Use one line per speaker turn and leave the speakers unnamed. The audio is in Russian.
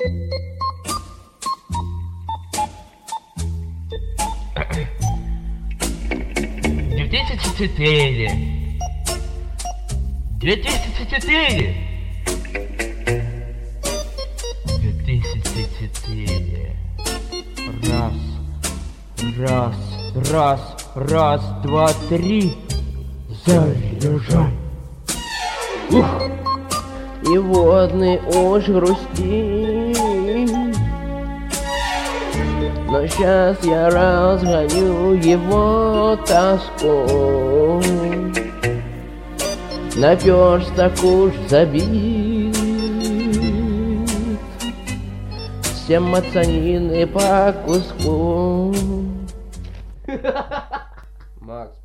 «2004! 2004! 2004! Раз, два, три! Заряжай!»
Ух! И водный уж грустит, но сейчас я разгоню его тоску. Наперсток уж забит, все мацанины по куску. Макс.